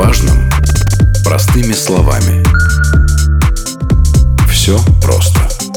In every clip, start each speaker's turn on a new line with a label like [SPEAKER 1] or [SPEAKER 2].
[SPEAKER 1] важном простыми словами. Все просто.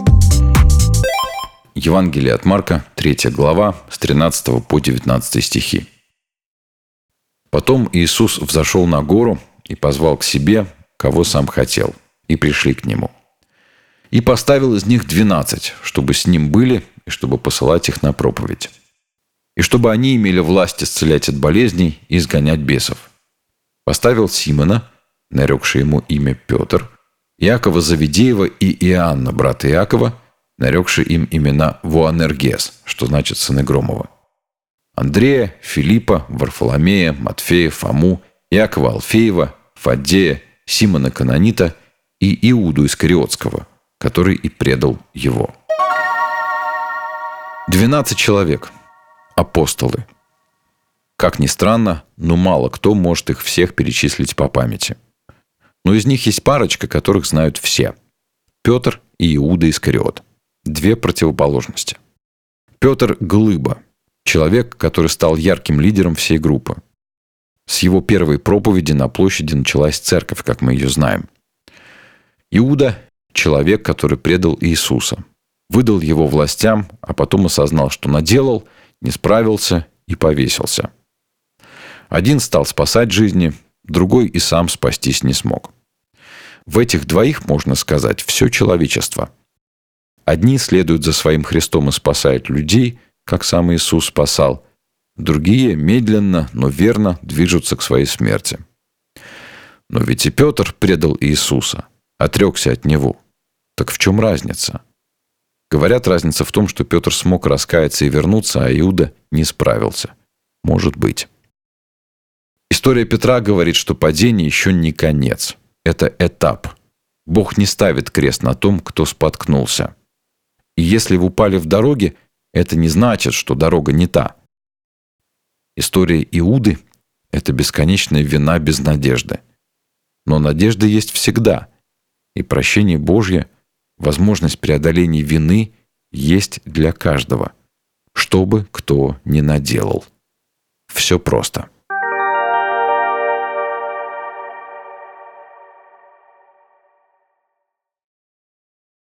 [SPEAKER 2] Евангелие от Марка, 3 глава, с 13 по 19 стихи. «Потом Иисус взошел на гору и позвал к себе, кого сам хотел, и пришли к Нему. И поставил из них 12, чтобы с Ним были, и чтобы посылать их на проповедь. И чтобы они имели власть исцелять от болезней и изгонять бесов. Поставил Симона, нарекший ему имя Петр, Иакова Завидеева и Иоанна, брата Иакова, нарекший им имена Воанергес, что значит сыны Громова, Андрея, Филиппа, Варфоломея, Матфея, Фому, Иакова Алфеева, Фаддея, Симона Канонита и Иуду Искариотского, который и предал его». 12 человек. Апостолы. Как ни странно, но мало кто может их всех перечислить по памяти. Но из них есть парочка, которых знают все. Петр и Иуда Искариот. Две противоположности. Петр – глыба. Человек, который стал ярким лидером всей группы. С его первой проповеди на площади началась церковь, как мы ее знаем. Иуда – человек, который предал Иисуса. Выдал его властям, а потом осознал, что наделал, не справился и повесился. Один стал спасать жизни, другой и сам спастись не смог. В этих двоих, можно сказать, все человечество. Одни следуют за своим Христом и спасают людей, как сам Иисус спасал. Другие медленно, но верно движутся к своей смерти. Но ведь и Петр предал Иисуса, отрекся от Него. Так в чем разница? Говорят, разница в том, что Петр смог раскаяться и вернуться, а Иуда не справился. Может быть. История Петра говорит, что падение еще не конец. Это этап. Бог не ставит крест на том, кто споткнулся. И если вы упали в дороге, это не значит, что дорога не та. История Иуды – это бесконечная вина без надежды. Но надежда есть всегда. И прощение Божье, возможность преодоления вины есть для каждого, что бы кто ни наделал. Все просто.